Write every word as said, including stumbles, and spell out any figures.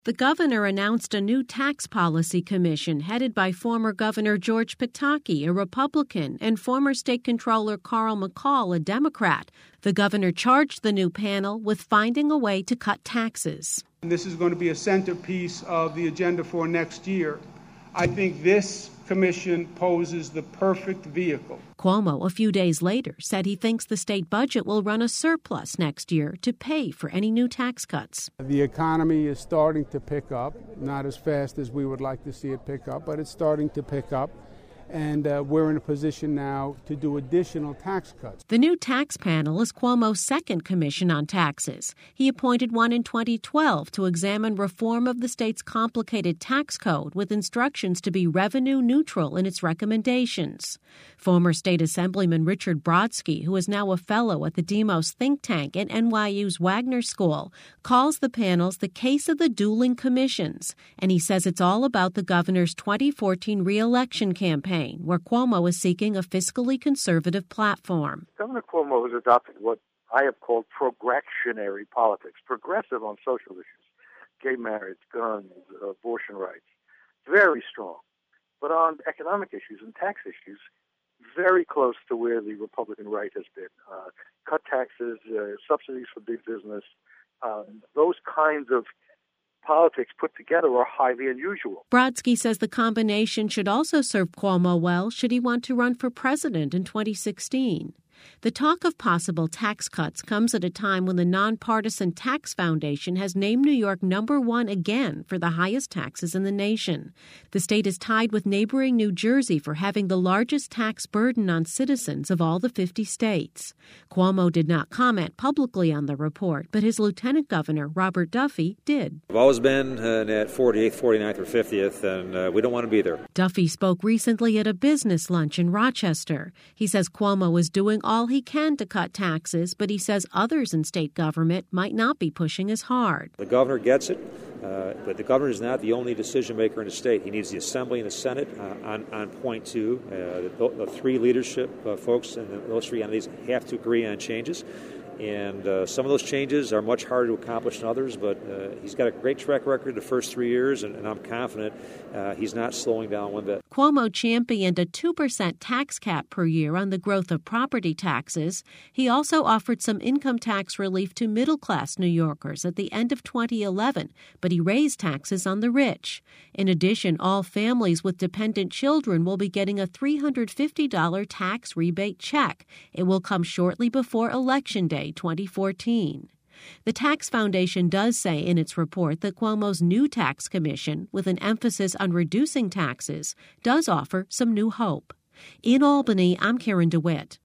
The governor announced a new tax policy commission headed by former Governor George Pataki, a Republican, and former State Controller Carl McCall, a Democrat. The governor charged the new panel with finding a way to cut taxes. This is going to be a centerpiece of the agenda for next year. I think this commission poses the perfect vehicle. Cuomo, a few days later, said he thinks the state budget will run a surplus next year to pay for any new tax cuts. The economy is starting to pick up, not as fast as we would like to see it pick up, but it's starting to pick up. And uh, we're in a position now to do additional tax cuts. The new tax panel is Cuomo's second commission on taxes. He appointed one in twenty twelve to examine reform of the state's complicated tax code with instructions to be revenue neutral in its recommendations. Former State Assemblyman Richard Brodsky, who is now a fellow at the Demos think tank and N Y U's Wagner School, calls the panels the case of the dueling commissions. And he says it's all about the governor's twenty fourteen re-election campaign, where Cuomo is seeking a fiscally conservative platform. Governor Cuomo has adopted what I have called progressionary politics, progressive on social issues, gay marriage, guns, abortion rights, very strong. But on economic issues and tax issues, very close to where the Republican right has been. Uh, cut taxes, uh, subsidies for big business, um, those kinds of politics put together are highly unusual. Brodsky says the combination should also serve Cuomo well should he want to run for president in twenty sixteen. The talk of possible tax cuts comes at a time when the nonpartisan Tax Foundation has named New York number one again for the highest taxes in the nation. The state is tied with neighboring New Jersey for having the largest tax burden on citizens of all the fifty states. Cuomo did not comment publicly on the report, but his lieutenant governor, Robert Duffy, did. I've always been uh, at forty-eighth, forty-ninth, or fiftieth, and uh, we don't want to be there. Duffy spoke recently at a business lunch in Rochester. He says Cuomo is doing all he can to cut taxes, but he says others in state government might not be pushing as hard. The governor gets it, uh, but the governor is not the only decision maker in the state. He needs the Assembly and the Senate uh, on, on point two. Uh, the, the three leadership uh, folks and those three entities have to agree on changes. And uh, some of those changes are much harder to accomplish than others, but uh, he's got a great track record the first three years, and, and I'm confident uh, he's not slowing down one bit. Cuomo championed a two percent tax cap per year on the growth of property taxes. He also offered some income tax relief to middle-class New Yorkers at the end of twenty eleven, but he raised taxes on the rich. In addition, all families with dependent children will be getting a three hundred fifty dollars tax rebate check. It will come shortly before Election Day twenty fourteen. The Tax Foundation does say in its report that Cuomo's new tax commission, with an emphasis on reducing taxes, does offer some new hope. In Albany, I'm Karen DeWitt.